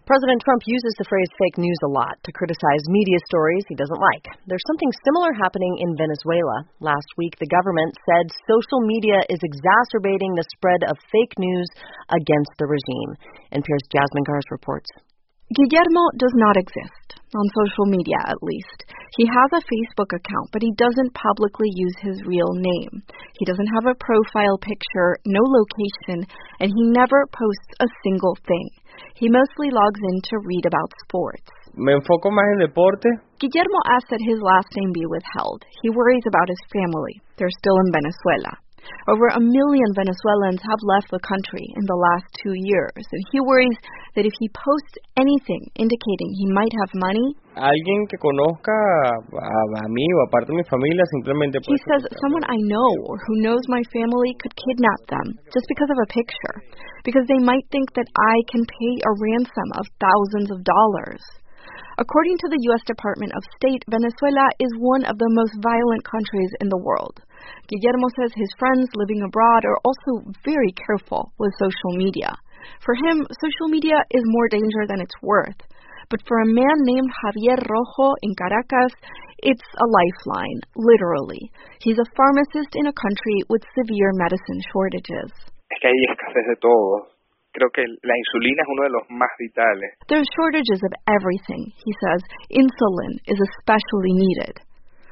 President Trump uses the phrase fake news a lot to criticize media stories he doesn't like. There's something similar happening in Venezuela. Last week, the government said social media is exacerbating the spread of fake news against the regime. NPR's Jasmine Gars reports. Guillermo does not exist, on social media at least. He has a Facebook account, but he doesn't publicly use his real name. He doesn't have a profile picture, no location, and he never posts a single thing. He mostly logs in to read about sports. Me enfoco más en deporte. Guillermo asks that his last name be withheld. He worries about his family. They're still in Venezuela. Over 1 million Venezuelans have left the country in the last 2 years, and he worries that if he posts anything indicating he might have money, Alguien que conozca a mí o a parte de mi familia simplemente he says someone I know or who knows my family could kidnap them just because of a picture, because they might think that I can pay a ransom of thousands of dollars. According to the U.S. Department of State, Venezuela is one of the most violent countries in the world. Guillermo says his friends living abroad are also very careful with social media. For him, social media is more danger than it's worth. But for a man named Javier Rojo in Caracas, it's a lifeline, literally. He's a pharmacist in a country with severe medicine shortages. Es que hay escasez de todo. Creo que la insulina es uno de los más vitales. There's shortages of everything, he says. Insulin is especially needed.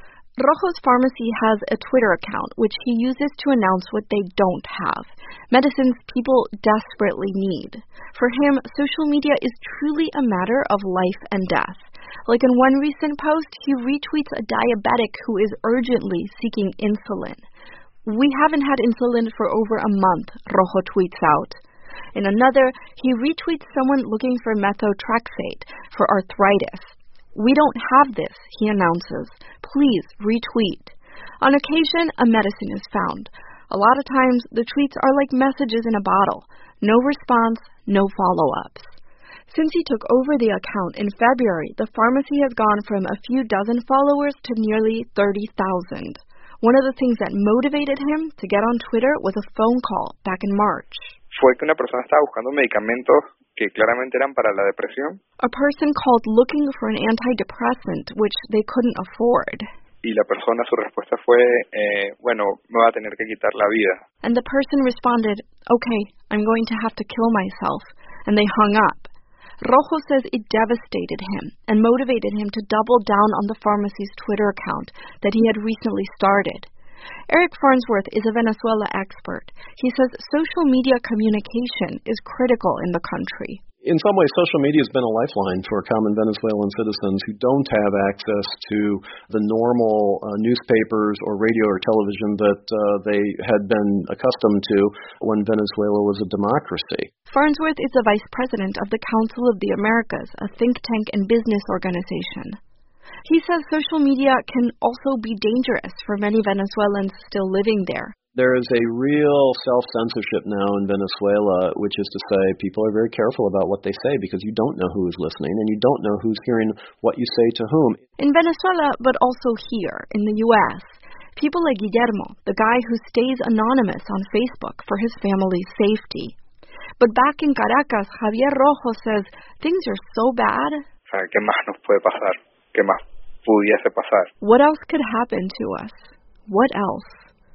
Rojo's pharmacy has a Twitter account, which he uses to announce what they don't have, medicines people desperately need. For him, social media is truly a matter of life and death. Like in one recent post, he retweets a diabetic who is urgently seeking insulin. We haven't had insulin for over a month, Rojo tweets out. In another, he retweets someone looking for methotrexate for arthritis. We don't have this, he announces. Please retweet. On occasion, a medicine is found. A lot of times, the tweets are like messages in a bottle. No response, no follow-ups. Since he took over the account in February, the pharmacy has gone from a few dozen followers to nearly 30,000. One of the things that motivated him to get on Twitter was a phone call back in March. Fue que una persona estaba buscando medicamentos que claramente eran para la depresión. A person called looking for an antidepressant which they couldn't afford. Y la persona, su respuesta fue, bueno, me va a tener que quitar la vida. And the person responded, okay, I'm going to have to kill myself. And they hung up. Rojo says it devastated him and motivated him to double down on the pharmacy's Twitter account that he had recently started. Eric Farnsworth is a Venezuela expert. He says social media communication is critical in the country. In some ways, social media has been a lifeline for common Venezuelan citizens who don't have access to the normal newspapers or radio or television that they had been accustomed to when Venezuela was a democracy. Farnsworth is the vice president of the Council of the Americas, a think tank and business organization. He says social media can also be dangerous for many Venezuelans still living there. There is a real self-censorship now in Venezuela, which is to say people are very careful about what they say because you don't know who is listening and you don't know who's hearing what you say to whom. In Venezuela, but also here in the U.S., people like Guillermo, the guy who stays anonymous on Facebook for his family's safety. But back in Caracas, Javier Rojo says things are so bad. O sea, ¿qué más nos puede pasar? ¿Qué más pudiese pasar? What else could happen to us? What else?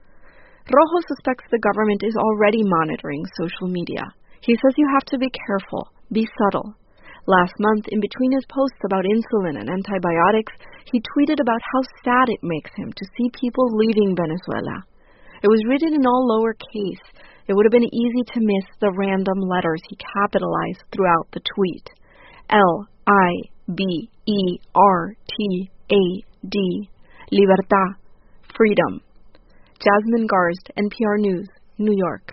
Rojo suspects the government is already monitoring social media. He says you have to be careful, be subtle. Last month, in between his posts about insulin and antibiotics, he tweeted about how sad it makes him to see people leaving Venezuela. It was written in all lowercase. It would have been easy to miss the random letters he capitalized throughout the tweet. Libertad, libertad, freedom. Jasmine Gars, NPR News, New York.